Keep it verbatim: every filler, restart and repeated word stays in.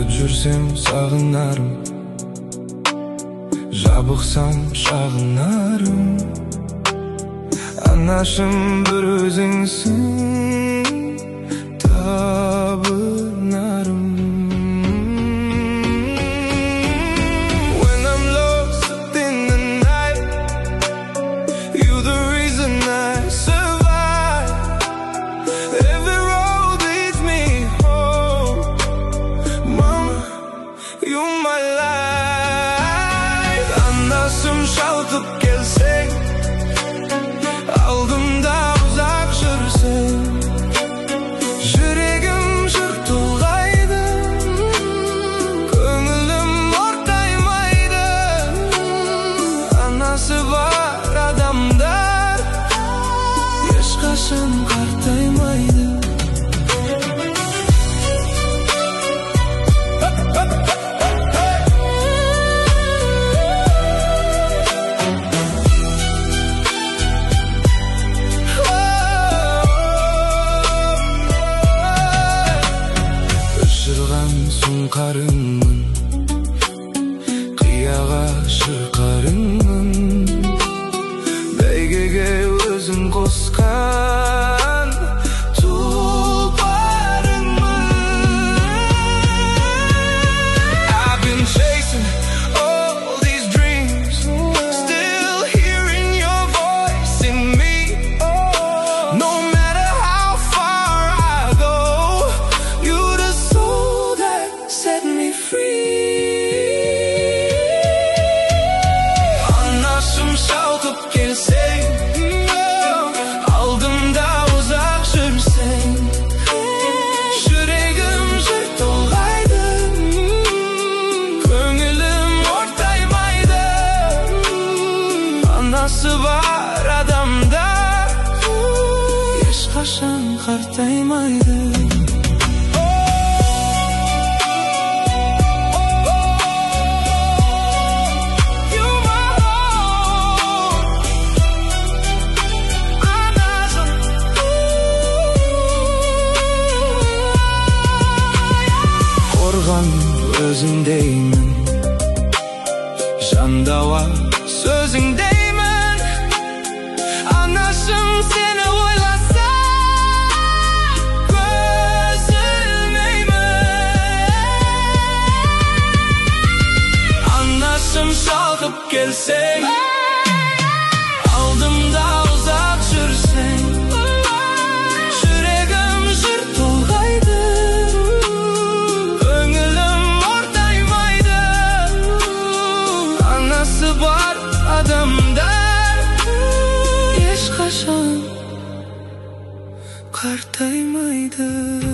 жүрсем сағынарым, жабықсам шағынарым. Анашым бір өзіңсің, табынарым. When I'm lost in the night, you the reason I survive. Every road leads me home, Mama, you my life. Anasım şalkıp gelsen, aldımda uzak жүрсең, жүрегім жыр толғайды, көңілім ортаймайды. Анасы бар адамдар ешқашан қартаймайды. Сұңқарыңмын, қияға шырқарыңмын, бәйгеге өзің қосқан тұлпарыңмын. I've been chasing all these dreams, still hearing your voice in me. No matter how far I go, you're the soul set me free. Anasım şalkıp gelsen, aldımda uzak жүрсең, жүрегім жыр толғайды, көңілім ортаймайды. Анасы бар адамдар ешқашан қартаймайды. Өзіңдеймін, жандауа сөзіңдеймін. Анашым сені ойласа, көз ілмеймін. Анашым шалқып келсең, алдымда ұзақ жүрсең, жүрегім жыр толғайды, бар адамдар ешқашан қартаймайды.